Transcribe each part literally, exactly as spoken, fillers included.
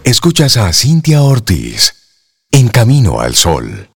Escuchas a Cintia Ortiz en Camino al Sol.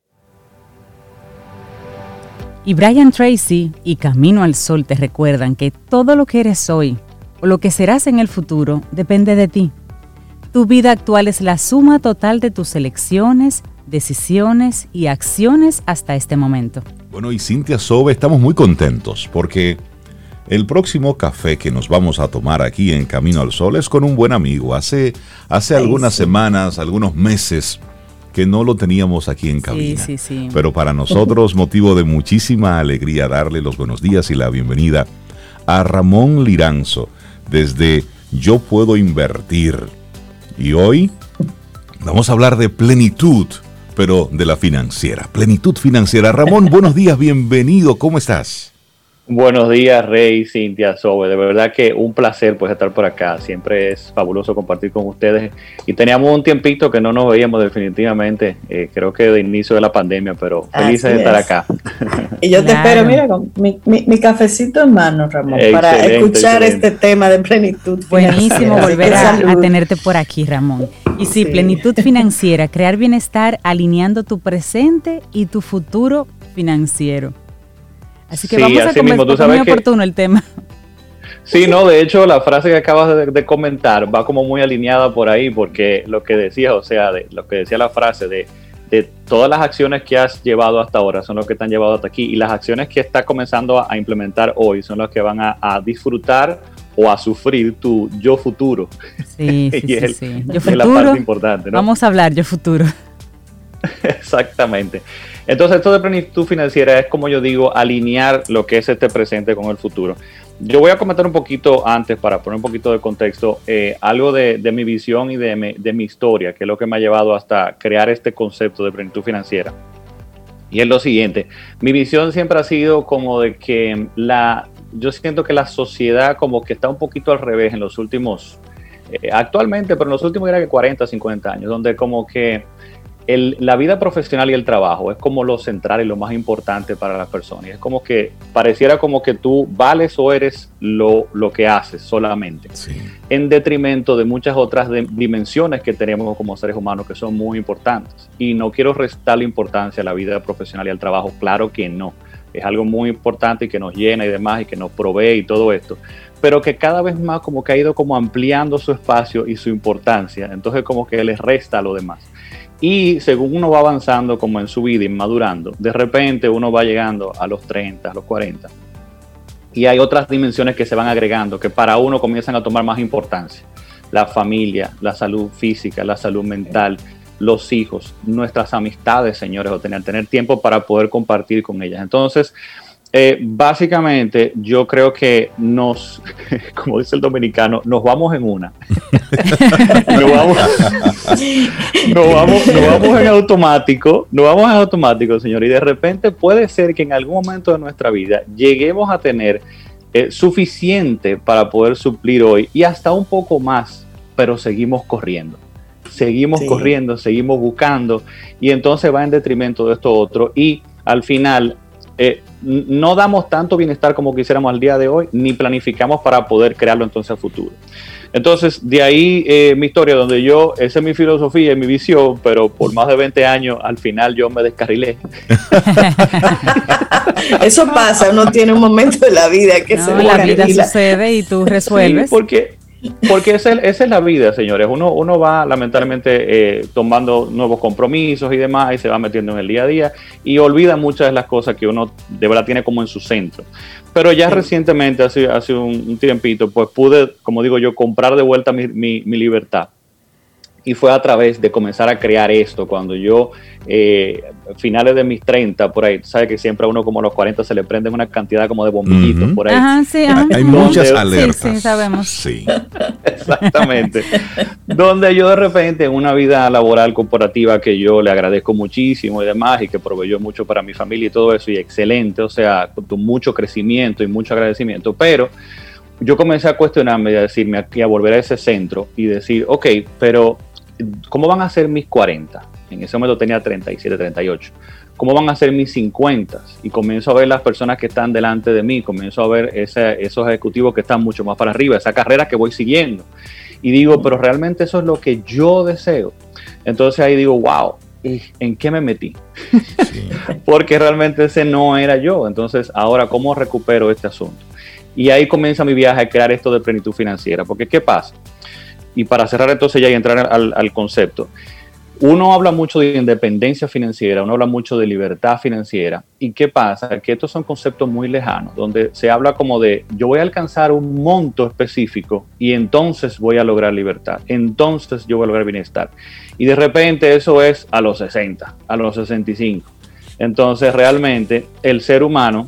Y Brian Tracy y Camino al Sol te recuerdan que todo lo que eres hoy o lo que serás en el futuro depende de ti. Tu vida actual es la suma total de tus elecciones, decisiones y acciones hasta este momento. Bueno, y Cintia Sobe, estamos muy contentos porque el próximo café que nos vamos a tomar aquí en Camino al Sol es con un buen amigo. Hace, hace Ay, algunas sí. semanas, algunos meses que no lo teníamos aquí en cabina. Sí, sí, sí. Pero para nosotros motivo de muchísima alegría darle los buenos días y la bienvenida a Ramón Liranzo desde Yo Puedo Invertir. Y hoy vamos a hablar de plenitud, pero de la financiera. Plenitud financiera. Ramón, buenos días, bienvenido. ¿Cómo estás? Buenos días, Rey, Cintia, Sobe. De verdad que un placer pues estar por acá. Siempre es fabuloso compartir con ustedes. Y teníamos un tiempito que no nos veíamos definitivamente, eh, creo que de inicio de la pandemia, pero felices Así de estar es. acá. Y yo te Claro. espero, mira, con mi, mi, mi cafecito en mano, Ramón, para Excelente, escuchar excelente. este tema de plenitud Buenísimo financiera. volver Así a, que a salud. tenerte por aquí, Ramón. Y sí, Sí. plenitud financiera, crear bienestar alineando tu presente y tu futuro financiero. Así que Sí, vamos a así mismo, tú conversar, muy sabes que- oportuno el tema. Sí, no, de hecho la frase que acabas de, de comentar va como muy alineada por ahí, porque lo que decías, o sea, de, lo que decía la frase de, de todas las acciones que has llevado hasta ahora son las que te han llevado hasta aquí, y las acciones que estás comenzando a, a implementar hoy son las que van a, a disfrutar o a sufrir tu yo futuro. Sí, sí, Y sí, es sí. el- Yo es la futuro, parte importante, ¿no? vamos a hablar, yo futuro. Exactamente. Entonces, esto de plenitud financiera es, como yo digo, alinear lo que es este presente con el futuro. Yo voy a comentar un poquito antes, para poner un poquito de contexto, eh, algo de, de mi visión y de mi, de mi historia, que es lo que me ha llevado hasta crear este concepto de plenitud financiera. Y es lo siguiente, mi visión siempre ha sido como de que la, yo siento que la sociedad como que está un poquito al revés en los últimos, eh, actualmente, pero en los últimos, diría que cuarenta, cincuenta años, donde como que El, la vida profesional y el trabajo es como lo central y lo más importante para las personas. Es como que pareciera como que tú vales o eres lo, lo que haces solamente, Sí. en detrimento de muchas otras de, dimensiones que tenemos como seres humanos que son muy importantes. Y no quiero restarle importancia a la vida profesional y al trabajo, claro que no. Es algo muy importante y que nos llena y demás y que nos provee y todo esto, pero que cada vez más como que ha ido como ampliando su espacio y su importancia. Entonces como que les resta a lo demás. Y según uno va avanzando como en su vida y madurando, de repente uno va llegando a los treinta, a los cuarenta. Y hay otras dimensiones que se van agregando, que para uno comienzan a tomar más importancia. La familia, la salud física, la salud mental, los hijos, nuestras amistades, señores, o tener, tener tiempo para poder compartir con ellas. Entonces, eh, básicamente, yo creo que nos, como dice el dominicano, nos vamos en una. nos, vamos, nos, vamos, nos vamos en automático, nos vamos en automático, señor, y de repente puede ser que en algún momento de nuestra vida lleguemos a tener eh, suficiente para poder suplir hoy y hasta un poco más, pero seguimos corriendo. Seguimos Sí. corriendo, seguimos buscando, y entonces va en detrimento de esto otro, y al final eh, no damos tanto bienestar como quisiéramos al día de hoy, ni planificamos para poder crearlo entonces a futuro. Entonces, de ahí eh, mi historia, donde yo, esa es mi filosofía y mi visión, pero por más de veinte años, al final yo me descarrilé. Eso pasa, uno tiene un momento de la vida que No, se la vida descarrila. sucede y tú resuelves. Sí, porque, porque esa, es, esa es la vida, señores. Uno, uno va lamentablemente eh, tomando nuevos compromisos y demás, y se va metiendo en el día a día y olvida muchas de las cosas que uno de verdad tiene como en su centro. Pero ya Sí. recientemente, hace, hace un, un tiempito, pues pude, como digo yo, comprar de vuelta mi, mi, mi libertad. Y fue a través de comenzar a crear esto, cuando yo, eh, finales de mis treinta, por ahí, sabes que siempre a uno como a los cuarenta se le prenden una cantidad como de bombillitos Ujú. por ahí. Ajá, sí, ajá. Hay Donde- muchas Sí, alertas. sí, sabemos. Sí. Exactamente. Donde yo de repente en una vida laboral corporativa que yo le agradezco muchísimo y demás, y que proveyó mucho para mi familia y todo eso, y excelente, o sea, con mucho crecimiento y mucho agradecimiento, pero yo comencé a cuestionarme y a decirme aquí, a volver a ese centro y decir, ok, pero ¿cómo van a ser mis cuarenta? En ese momento tenía treinta y siete, treinta y ocho. ¿Cómo van a ser mis cincuenta? Y comienzo a ver las personas que están delante de mí, comienzo a ver ese, esos ejecutivos que están mucho más para arriba, esa carrera que voy siguiendo. y digo, pero realmente eso es lo que yo deseo. Entonces ahí digo, wow, ¿en qué me metí? Sí. Porque realmente ese no era yo. Entonces ahora, ¿cómo recupero este asunto? Y ahí comienza mi viaje a crear esto de plenitud financiera. Porque ¿qué pasa? Y para cerrar entonces ya y entrar al, al concepto, uno habla mucho de independencia financiera, uno habla mucho de libertad financiera. ¿Y qué pasa? Que estos son conceptos muy lejanos, donde se habla como de yo voy a alcanzar un monto específico y entonces voy a lograr libertad, entonces yo voy a lograr bienestar. Y de repente eso es a los sesenta, a los sesenta y cinco. Entonces realmente el ser humano,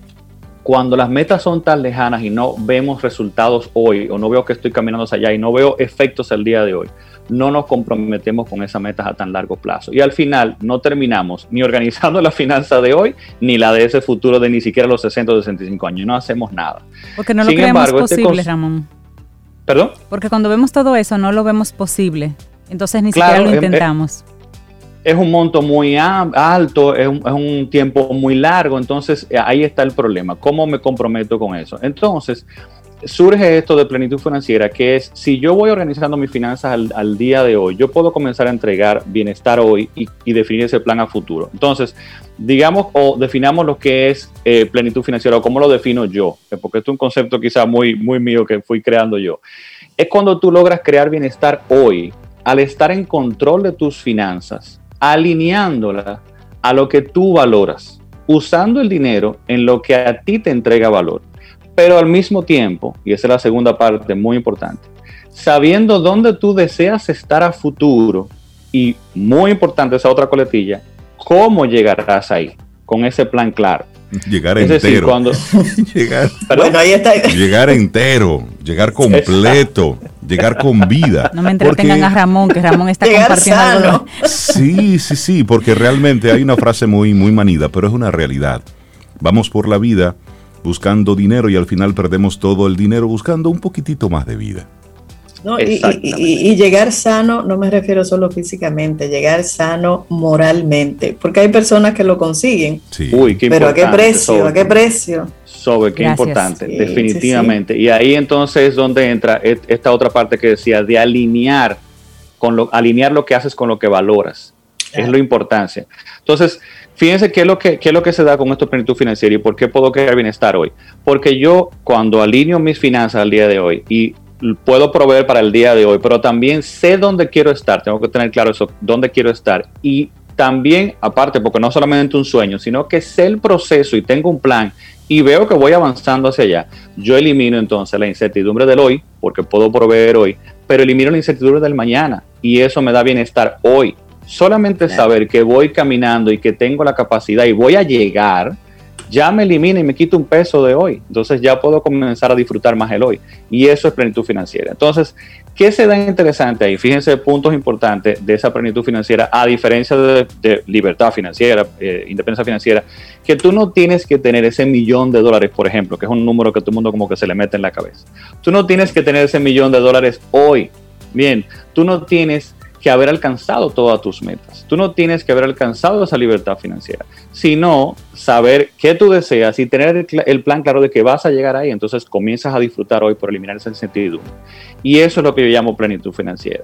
cuando las metas son tan lejanas y no vemos resultados hoy, o no veo que estoy caminando hacia allá y no veo efectos al día de hoy, no nos comprometemos con esas metas a tan largo plazo. Y al final no terminamos ni organizando la finanza de hoy, ni la de ese futuro de ni siquiera los sesenta o sesenta y cinco años. No hacemos nada. Porque no lo Sin creemos embargo, posible, este cons- Ramón. ¿Perdón? Porque cuando vemos todo eso, no lo vemos posible. Entonces ni claro, siquiera lo intentamos. Es, es un monto muy alto, es un, es un tiempo muy largo. Entonces ahí está el problema. ¿Cómo me comprometo con eso? Entonces surge esto de plenitud financiera, que es, si yo voy organizando mis finanzas al, al día de hoy, yo puedo comenzar a entregar bienestar hoy y, y definir ese plan a futuro. Entonces, digamos o definamos lo que es eh, plenitud financiera, o cómo lo defino yo, porque esto es un concepto quizá muy, muy mío que fui creando yo. Es cuando tú logras crear bienestar hoy, al estar en control de tus finanzas, alineándola a lo que tú valoras, usando el dinero en lo que a ti te entrega valor. Pero al mismo tiempo, y esa es la segunda parte muy importante, sabiendo dónde tú deseas estar a futuro, y muy importante esa otra coletilla, cómo llegarás ahí, con ese plan claro. Llegar es entero. Decir, cuando... llegar, bueno, ahí está. llegar entero, llegar completo, llegar con vida. No me entretengan porque... a Ramón, que Ramón está compartiendo sano. algo. Sí, sí, sí, porque realmente hay una frase muy, muy manida, pero es una realidad. Vamos por la vida buscando dinero y al final perdemos todo el dinero buscando un poquitito más de vida. No, y, y, y llegar sano, no me refiero solo físicamente, llegar sano moralmente, porque hay personas que lo consiguen. Sí. Uy, qué pero ¿a qué precio? Sobre, ¿A qué precio? Sobre, qué Gracias. importante, sí, definitivamente. Sí, sí. Y ahí entonces es donde entra esta otra parte que decía de alinear, con lo, alinear lo que haces con lo que valoras. Claro. Es la importancia. Entonces, fíjense qué es lo que, qué es lo que se da con esto de plenitud financiera y por qué puedo crear bienestar hoy. Porque yo, cuando alineo mis finanzas al día de hoy y puedo proveer para el día de hoy, pero también sé dónde quiero estar, tengo que tener claro eso, dónde quiero estar. Y también, aparte, porque no solamente un sueño, sino que sé el proceso y tengo un plan y veo que voy avanzando hacia allá, yo elimino entonces la incertidumbre del hoy, porque puedo proveer hoy, pero elimino la incertidumbre del mañana y eso me da bienestar hoy. Solamente saber que voy caminando y que tengo la capacidad y voy a llegar, ya me elimina y me quita un peso de hoy. Entonces ya puedo comenzar a disfrutar más el hoy. Y eso es plenitud financiera. Entonces, ¿qué se da interesante ahí? Fíjense puntos importantes de esa plenitud financiera, a diferencia de, de libertad financiera, eh, independencia financiera, que tú no tienes que tener ese millón de dólares, por ejemplo, que es un número que todo el mundo como que se le mete en la cabeza. Tú no tienes que tener ese millón de dólares hoy. Bien, tú no tienes que haber alcanzado todas tus metas. Tú no tienes que haber alcanzado esa libertad financiera, sino saber qué tú deseas y tener el, el plan claro de que vas a llegar ahí. Entonces comienzas a disfrutar hoy por eliminar esa incertidumbre. Y eso es lo que yo llamo plenitud financiera.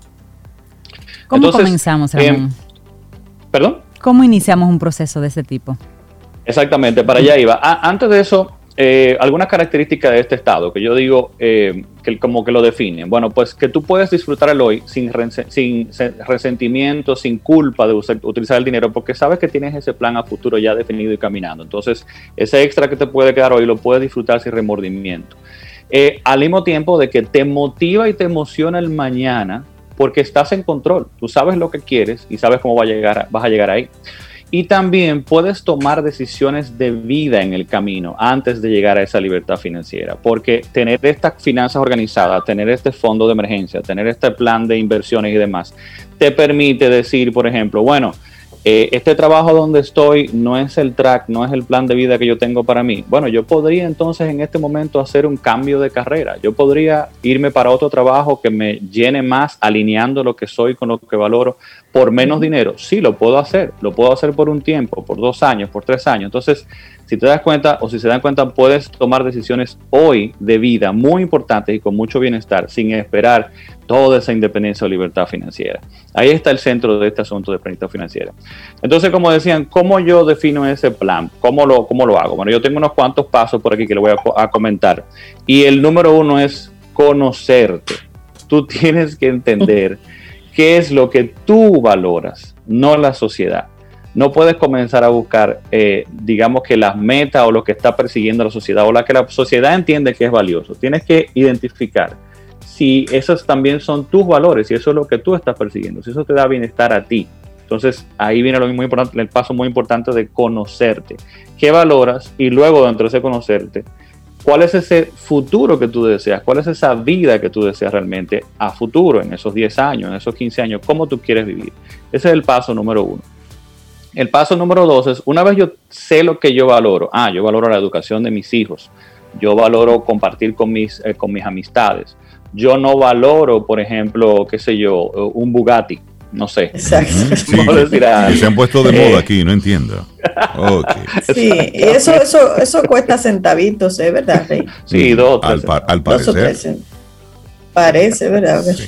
¿Cómo Entonces, comenzamos, Ramón? Eh, ¿Perdón? ¿Cómo iniciamos un proceso de ese tipo? Exactamente, para allá iba. Ah, antes de eso, Eh, algunas características de este estado que yo digo eh, que como que lo definen. Bueno, pues que tú puedes disfrutar el hoy sin, sin resentimiento, sin culpa de usar, utilizar el dinero, porque sabes que tienes ese plan a futuro ya definido y caminando. Entonces, ese extra que te puede quedar hoy lo puedes disfrutar sin remordimiento. Eh, al mismo tiempo de que te motiva y te emociona el mañana, porque estás en control. Tú sabes lo que quieres y sabes cómo va a llegar, vas a llegar ahí. Y también puedes tomar decisiones de vida en el camino antes de llegar a esa libertad financiera, porque tener estas finanzas organizadas, tener este fondo de emergencia, tener este plan de inversiones y demás, te permite decir, por ejemplo, bueno, eh, este trabajo donde estoy no es el track, no es el plan de vida que yo tengo para mí. Bueno, yo podría entonces en este momento hacer un cambio de carrera. Yo podría irme para otro trabajo que me llene más, alineando lo que soy con lo que valoro, por menos dinero. Sí, lo puedo hacer. Lo puedo hacer por un tiempo, por dos años, por tres años. Entonces, Si te das cuenta o si se dan cuenta, puedes tomar decisiones hoy de vida muy importantes y con mucho bienestar sin esperar toda esa independencia o libertad financiera. Ahí está el centro de este asunto de planificación financiera. Entonces, como decían, ¿cómo yo defino ese plan? ¿Cómo lo, cómo lo hago? Bueno, yo tengo unos cuantos pasos por aquí que le voy a, a comentar. Y el número uno es conocerte. Tú tienes que entender qué es lo que tú valoras, no la sociedad. No puedes comenzar a buscar, eh, digamos que las metas o lo que está persiguiendo la sociedad o la que la sociedad entiende que es valioso. Tienes que identificar si esos también son tus valores, si eso es lo que tú estás persiguiendo, si eso te da bienestar a ti. Entonces ahí viene lo muy importante, el paso muy importante de conocerte. ¿Qué valoras? Y luego dentro de ese conocerte, ¿cuál es ese futuro que tú deseas? ¿Cuál es esa vida que tú deseas realmente a futuro, en esos diez años, en esos quince años? ¿Cómo tú quieres vivir? Ese es el paso número uno. El paso número dos es, una vez yo sé lo que yo valoro, ah, yo valoro la educación de mis hijos, yo valoro compartir con mis, eh, con mis amistades, yo no valoro, por ejemplo, qué sé yo, un Bugatti, no sé. Exacto. Sí, decir, ah, se han puesto de moda aquí, no entiendo. Okay. Sí, y eso, eso, eso cuesta centavitos, ¿eh? ¿Verdad, Rey? Sí, dos, al, par, al parecer. Dos o tres. Parece, ¿verdad? Sí.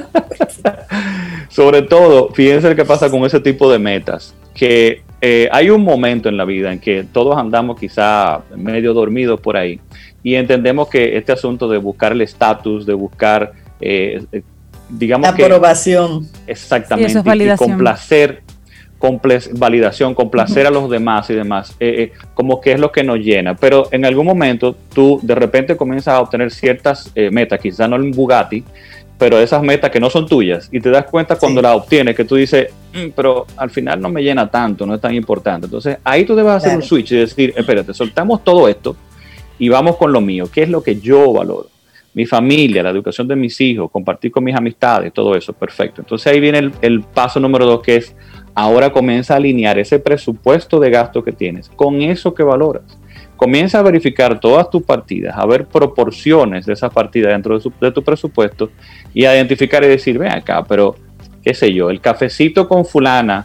Sobre todo, fíjense qué pasa con ese tipo de metas, que eh, hay un momento en la vida en que todos andamos quizá medio dormidos por ahí y entendemos que este asunto de buscar el estatus, de buscar, eh, digamos la que... aprobación. Exactamente, sí, eso es validación. Y complacer, complacer, validación, complacer uh-huh. a los demás y demás, eh, eh, como que es lo que nos llena, pero en algún momento tú de repente comienzas a obtener ciertas eh, metas, quizá no en Bugatti, pero esas metas que no son tuyas, y te das cuenta cuando sí. las obtienes, que tú dices, mm, pero al final no me llena tanto, no es tan importante. Entonces ahí tú debes hacer claro. un switch y decir, espérate, soltamos todo esto y vamos con lo mío, ¿qué es lo que yo valoro? Mi familia, la educación de mis hijos, compartir con mis amistades, todo eso, perfecto. Entonces ahí viene el, el paso número dos, que es, ahora comienza a alinear ese presupuesto de gasto que tienes con eso que valoras. Comienza a verificar todas tus partidas, a ver proporciones de esas partidas dentro de, su, de tu presupuesto y a identificar y decir, ven acá, pero qué sé yo, el cafecito con fulana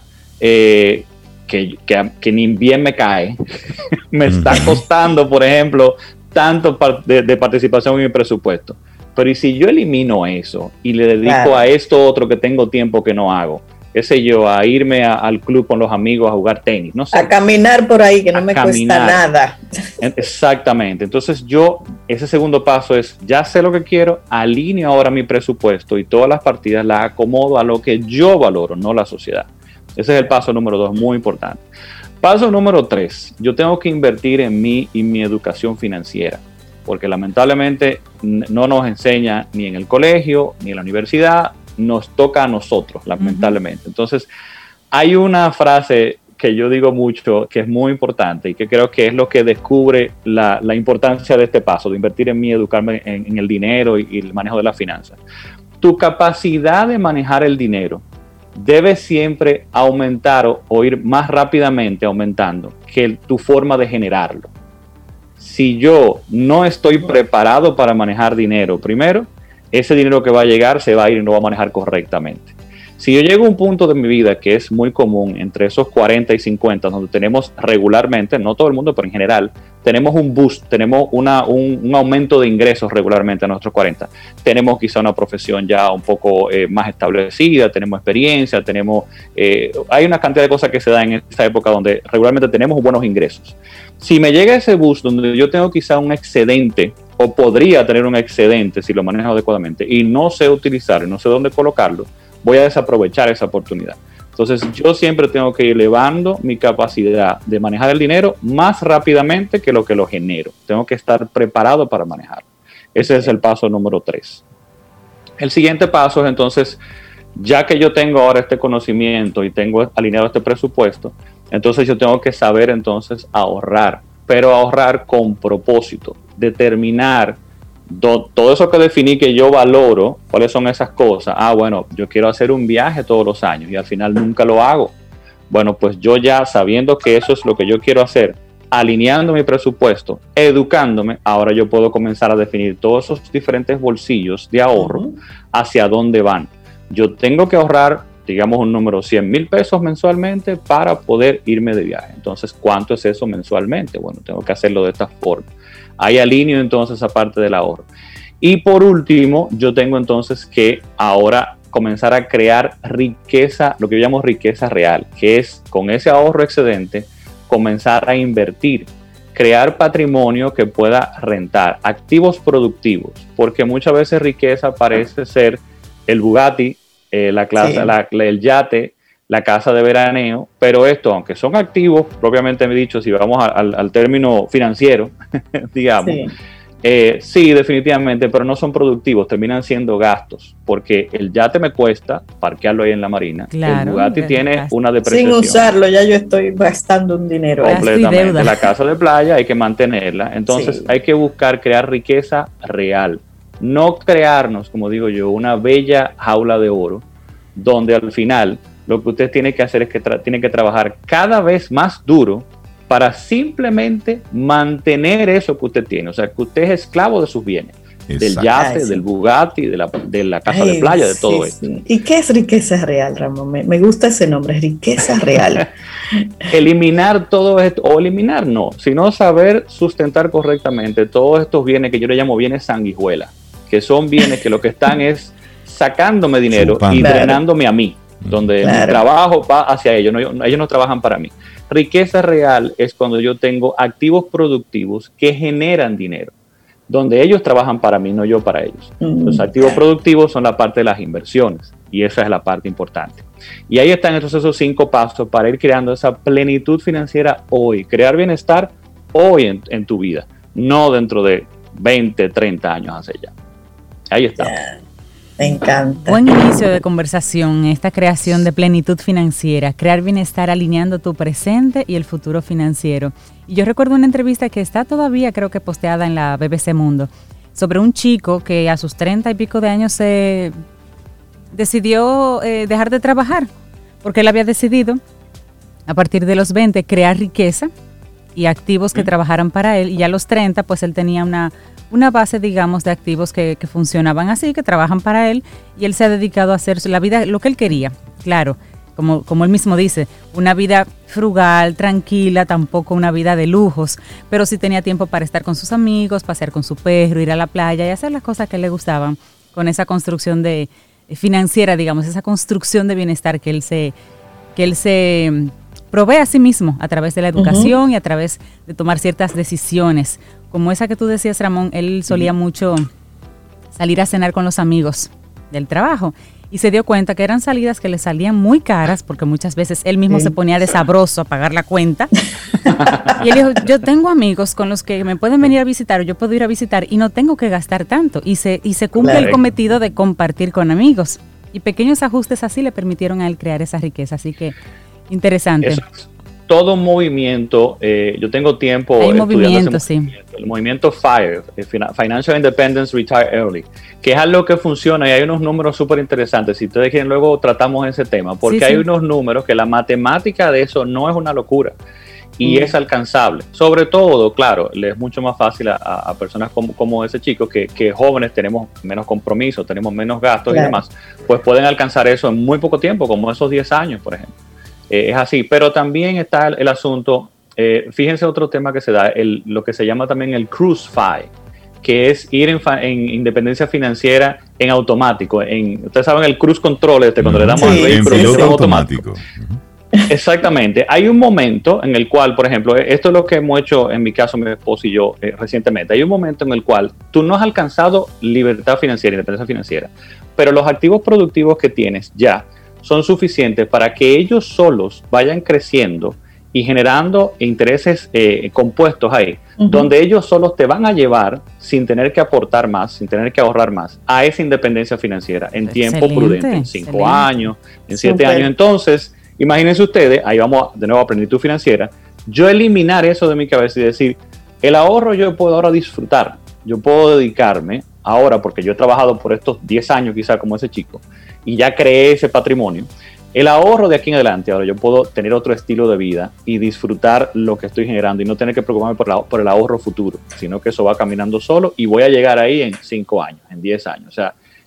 eh, que, que, que ni bien me cae, me está costando, por ejemplo, tanto de, de participación en mi presupuesto. Pero y si yo elimino eso y le dedico claro. a esto otro que tengo tiempo que no hago, qué sé yo, a irme a, al club con los amigos a jugar tenis, no sé. A caminar por ahí, que no me caminar. cuesta nada. Exactamente. Entonces yo, ese segundo paso es, ya sé lo que quiero, alineo ahora mi presupuesto y todas las partidas las acomodo a lo que yo valoro, no la sociedad. Ese es el paso número dos, muy importante. Paso número tres, yo tengo que invertir en mí y mi educación financiera, porque lamentablemente no nos enseña ni en el colegio, ni en la universidad, nos toca a nosotros, lamentablemente. Uh-huh. Entonces, hay una frase que yo digo mucho, que es muy importante y que creo que es lo que descubre la, la importancia de este paso, de invertir en mí, educarme en, en el dinero y, y el manejo de las finanzas. Tu capacidad de manejar el dinero debe siempre aumentar o, o ir más rápidamente aumentando que tu forma de generarlo. Si yo no estoy preparado para manejar dinero, primero, ese dinero que va a llegar se va a ir y no va a manejar correctamente. Si yo llego a un punto de mi vida que es muy común, entre esos cuarenta y cincuenta, donde tenemos regularmente, no todo el mundo, pero en general, tenemos un boost, tenemos una, un, un aumento de ingresos regularmente a nuestros cuarenta. Tenemos quizá una profesión ya un poco eh, más establecida, tenemos experiencia, tenemos, eh, hay una cantidad de cosas que se dan en esta época donde regularmente tenemos buenos ingresos. Si me llega ese boost donde yo tengo quizá un excedente, o podría tener un excedente si lo manejo adecuadamente, y no sé utilizarlo, no sé dónde colocarlo, voy a desaprovechar esa oportunidad. Entonces yo siempre tengo que ir elevando mi capacidad de manejar el dinero más rápidamente que lo que lo genero. Tengo que estar preparado para manejarlo. Ese es el paso número tres. El siguiente paso es entonces, ya que yo tengo ahora este conocimiento y tengo alineado este presupuesto, entonces yo tengo que saber entonces ahorrar, pero ahorrar con propósito, determinar Do, todo eso que definí que yo valoro, cuáles son esas cosas. Ah, bueno, yo quiero hacer un viaje todos los años y al final nunca lo hago. Bueno, pues yo ya sabiendo que eso es lo que yo quiero hacer, alineando mi presupuesto, educándome, ahora yo puedo comenzar a definir todos esos diferentes bolsillos de ahorro, uh-huh. hacia dónde van. Yo tengo que ahorrar digamos un número, cien mil pesos mensualmente para poder irme de viaje. Entonces, ¿cuánto es eso mensualmente? Bueno, tengo que hacerlo de esta forma. Ahí alineo entonces esa parte del ahorro. Y por último, yo tengo entonces que ahora comenzar a crear riqueza, lo que yo llamo riqueza real, que es con ese ahorro excedente, comenzar a invertir, crear patrimonio que pueda rentar, activos productivos, porque muchas veces riqueza parece ser el Bugatti, eh, la clase, sí. la, el yate, la casa de veraneo, pero esto, aunque son activos, propiamente dicho, si vamos a, al, al término financiero, digamos, sí. Eh, sí, definitivamente, pero no son productivos, terminan siendo gastos, porque el yate me cuesta parquearlo ahí en la marina, claro, el Bugatti tiene gasto. Una depreciación. Sin usarlo, ya yo estoy gastando un dinero. Completamente, la casa de playa hay que mantenerla, entonces sí. hay que buscar crear riqueza real, no crearnos, como digo yo, una bella jaula de oro, donde al final lo que usted tiene que hacer es que tra- tiene que trabajar cada vez más duro para simplemente mantener eso que usted tiene. O sea, que usted es esclavo de sus bienes. Exacto. Del yate, Ay, sí. del Bugatti, de la, de la casa Ay, de playa, de todo sí, esto. Sí. ¿Y qué es riqueza real, Ramón? Me, me gusta ese nombre, riqueza real. Eliminar todo esto, o eliminar no, sino saber sustentar correctamente todos estos bienes que yo le llamo bienes sanguijuela, que son bienes que lo que están es sacándome dinero y claro. drenándome a mí, donde claro. mi trabajo va hacia ellos, no, ellos no trabajan para mí. Riqueza real es cuando yo tengo activos productivos que generan dinero, donde ellos trabajan para mí, no yo para ellos. Mm, Los activos claro. productivos son la parte de las inversiones y esa es la parte importante. Y ahí están entonces esos cinco pasos para ir creando esa plenitud financiera hoy, crear bienestar hoy en, en tu vida, no dentro de veinte, treinta años hacia allá. Ahí está. Yeah. Me encanta. Buen inicio de conversación, esta creación de plenitud financiera, crear bienestar alineando tu presente y el futuro financiero. Y yo recuerdo una entrevista que está todavía, creo que posteada en la B B C Mundo, sobre un chico que a sus treinta y pico de años se decidió eh, dejar de trabajar, porque él había decidido, a partir de los veinte, crear riqueza y activos que ¿Mm? trabajaran para él, y a los treinta, pues él tenía una... una base, digamos, de activos que, que funcionaban así, que trabajan para él, y él se ha dedicado a hacer la vida, lo que él quería, claro, como, como él mismo dice, una vida frugal, tranquila, tampoco una vida de lujos, pero sí tenía tiempo para estar con sus amigos, pasear con su perro, ir a la playa y hacer las cosas que le gustaban, con esa construcción de financiera, digamos, esa construcción de bienestar que él se, que él se provee a sí mismo a través de la educación uh-huh. y a través de tomar ciertas decisiones. Como esa que tú decías, Ramón, él solía mucho salir a cenar con los amigos del trabajo y se dio cuenta que eran salidas que le salían muy caras porque muchas veces él mismo sí. se ponía de sabroso a pagar la cuenta. Y él dijo, yo tengo amigos con los que me pueden venir a visitar o yo puedo ir a visitar y no tengo que gastar tanto. Y se, y se cumple claro. el cometido de compartir con amigos. Y pequeños ajustes así le permitieron a él crear esa riqueza. Así que interesante. Eso es todo movimiento, eh, yo tengo tiempo Hay estudiando movimiento, ese movimiento, sí. el movimiento FIRE, Financial Independence Retire Early, que es algo que funciona y hay unos números súper interesantes. Si ustedes quieren, luego tratamos ese tema, porque sí, hay sí. unos números que la matemática de eso no es una locura y mm. es alcanzable. Sobre todo, claro, le es mucho más fácil a, a personas como, como ese chico, que, que jóvenes tenemos menos compromiso, tenemos menos gastos claro. y demás, pues pueden alcanzar eso en muy poco tiempo, como esos diez años, por ejemplo. Eh, es así, pero también está el, el asunto, eh, fíjense otro tema que se da, el, lo que se llama también el cruise fi, que es ir en, fa, en independencia financiera en automático. En, ustedes saben el cruise control, este, cuando uh-huh. le damos sí, al vehículo, en piloto automático. automático. Uh-huh. Exactamente. Hay un momento en el cual, por ejemplo, esto es lo que hemos hecho, en mi caso, mi esposo y yo, eh, recientemente. Hay un momento en el cual tú no has alcanzado libertad financiera, independencia financiera, pero los activos productivos que tienes ya son suficientes para que ellos solos vayan creciendo y generando intereses eh, compuestos ahí, uh-huh. donde ellos solos te van a llevar sin tener que aportar más, sin tener que ahorrar más, a esa independencia financiera en excelente, tiempo prudente, en cinco excelente. años, en siete Super. años. Entonces, imagínense ustedes, ahí vamos de nuevo a plenitud financiera, yo eliminar eso de mi cabeza y decir, el ahorro yo puedo ahora disfrutar, yo puedo dedicarme ahora, porque yo he trabajado por estos diez años quizá como ese chico, y ya creé ese patrimonio, el ahorro de aquí en adelante, ahora yo puedo tener otro estilo de vida y disfrutar lo que estoy generando y no tener que preocuparme por, la, por el ahorro futuro, sino que eso va caminando solo y voy a llegar ahí en cinco años, en diez años. O sea,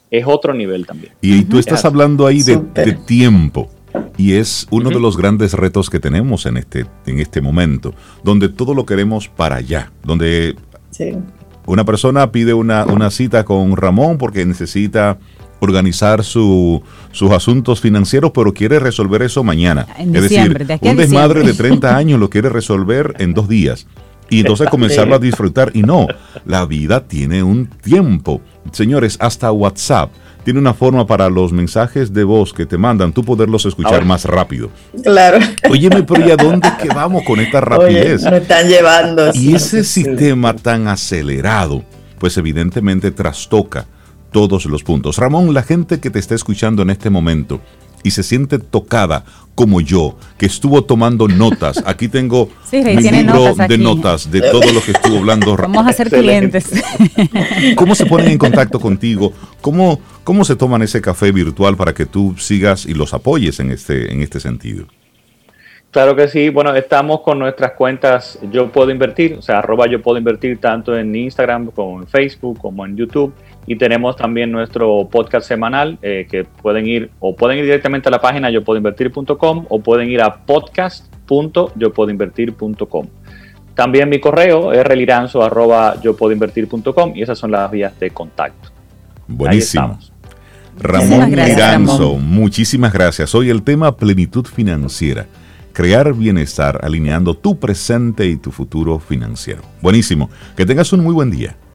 es otro nivel también. Y, y tú estás hablando ahí de, de tiempo. Y es uno uh-huh. de los grandes retos que tenemos en este, en este momento, donde todo lo queremos para allá, donde sí. una persona pide una, una cita con Ramón porque necesita organizar su, sus asuntos financieros, pero quiere resolver eso mañana. En es diciembre, decir, de un desmadre diciembre. de treinta años lo quiere resolver en dos días. Y entonces comenzarlo a disfrutar. Y no, la vida tiene un tiempo. Señores, hasta WhatsApp tiene una forma para los mensajes de voz que te mandan, tú poderlos escuchar Ahora. más rápido. Claro. Óyeme, pero ¿y a dónde que vamos con esta rapidez? Oye, nos están llevando. Y ese sí, sistema sí. tan acelerado, pues evidentemente trastoca todos los puntos. Ramón, la gente que te está escuchando en este momento y se siente tocada como yo, que estuvo tomando notas. Aquí tengo sí, mi libro notas de aquí. notas de todo lo que estuvo hablando. Vamos a ser clientes. ¿Cómo se ponen en contacto contigo? ¿Cómo, cómo se toman ese café virtual para que tú sigas y los apoyes en este, en este sentido? Claro que sí. Bueno, estamos con nuestras cuentas Yo Puedo Invertir, o sea, arroba Yo Puedo Invertir tanto en Instagram como en Facebook como en YouTube. Y tenemos también nuestro podcast semanal eh, que pueden ir o pueden ir directamente a la página yo puedo invertir punto com o pueden ir a podcast punto yo puedo invertir punto com. También mi correo es reliranzo arroba yo puedo invertir punto com y esas son las vías de contacto. Buenísimo. Ramón Liranzo, muchísimas gracias. Hoy el tema plenitud financiera. Crear bienestar alineando tu presente y tu futuro financiero. Buenísimo. Que tengas un muy buen día.